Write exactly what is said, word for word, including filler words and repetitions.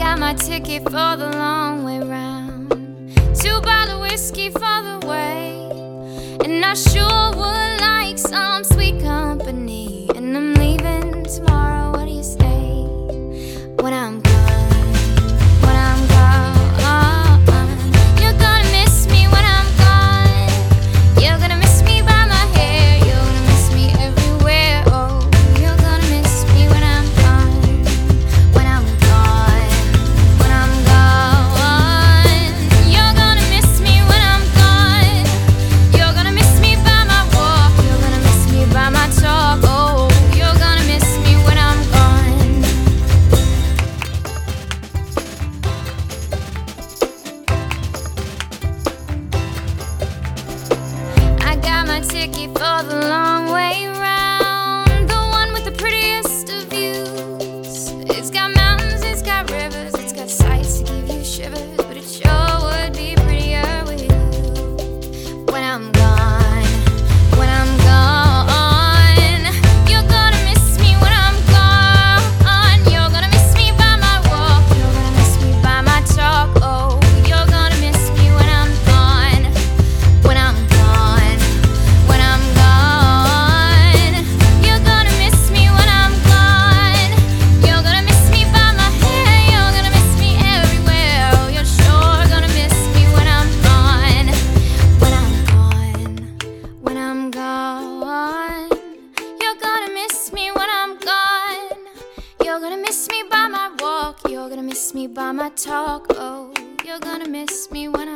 got my ticket for the long way round, two bottle of whiskey for the way, and I sure would like some sweet company. And I'm leaving tomorrow, what do you say? When I'm gone, when I'm gone, you're gonna miss me when I'm gone. You're gonna miss me by my hair, you're gonna miss me everywhere. Oh, you're gonna miss me when I'm gone, when I'm gone, when I'm gone. You're gonna miss me when I'm gone. You're gonna miss me by my walk, you're gonna miss me by my talk. Oh, you're gonna miss me when I'm gone. I got my ticket for the long way round, the one with the prettiest of views. It's got mountains, it's got rivers, it's got sights to give you shivers, but it sure would be prettier with you. When I'm gone, when I'm gone, you're gonna miss me when I'm gone. You're gonna miss me by my walk, you're gonna miss me by my talk. Oh, you're gonna miss me when I'm gone, when I'm gone, when I'm gone. You're gonna miss me when I'm gone. You're gonna miss me by my hair, you're gonna miss me everywhere. Oh, you're sure gonna miss me when I'm gone, when I'm gone, when I'm gone. You're gonna miss me when I'm gone. You're gonna miss me by my walk, you're gonna miss me by my talk. Oh, you're gonna miss me when